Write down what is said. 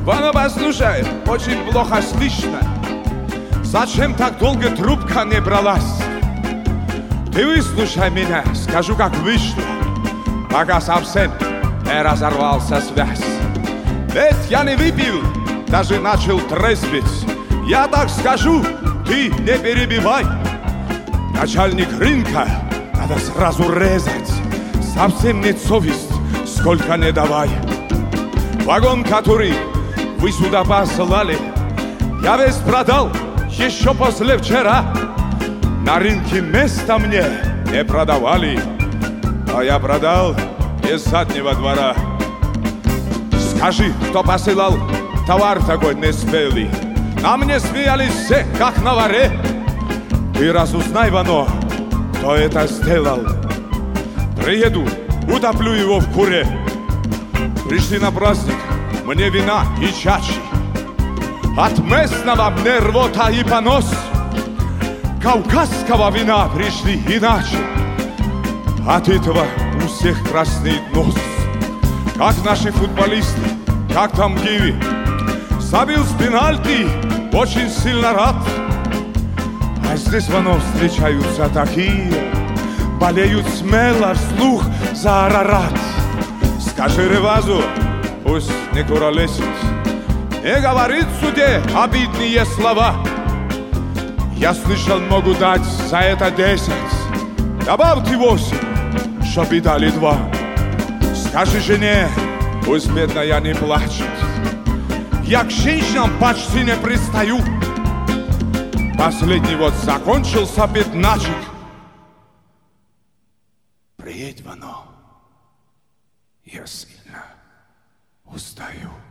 Вано, послушай, очень плохо слышно. Зачем так долго трубка не бралась? Ты выслушай меня, скажу, как вышло, пока совсем не разорвался связь. Ведь я не выпил, даже начал трезветь. Я так скажу, ты не перебивай. Начальник рынка надо сразу резать. Совсем нет совесть, сколько не давай. Вагон, который вы сюда послали, я весь продал еще послевчера. На рынке места мне не продавали, а я продал из заднего двора. Скажи, кто посылал товар такой неспелый? На мне смеялись все, как на воре. Ты разузнай, Вано, кто это сделал. Приеду, утоплю его в куре. Пришли на праздник, мне вина и чачи. От местного мне рвота и понос. Кавказского вина пришли иначе. От этого у всех красный нос. Как наши футболисты, как там Гиви. Забил с пенальти, очень сильно рад. А здесь, Вано, встречаются такие, болеют смело вслух за Арарат. Скажи Ревазу, пусть не куролесит, не говорит в суде обидные слова. Я слышал, могу дать за это 10. Добавьте 8, чтоб и дали 2. Скажи жене, пусть бедная не плачет. Я к женщинам почти не пристаю. Последний вот закончился пятначек. Приедь, Вано, я сильно устаю.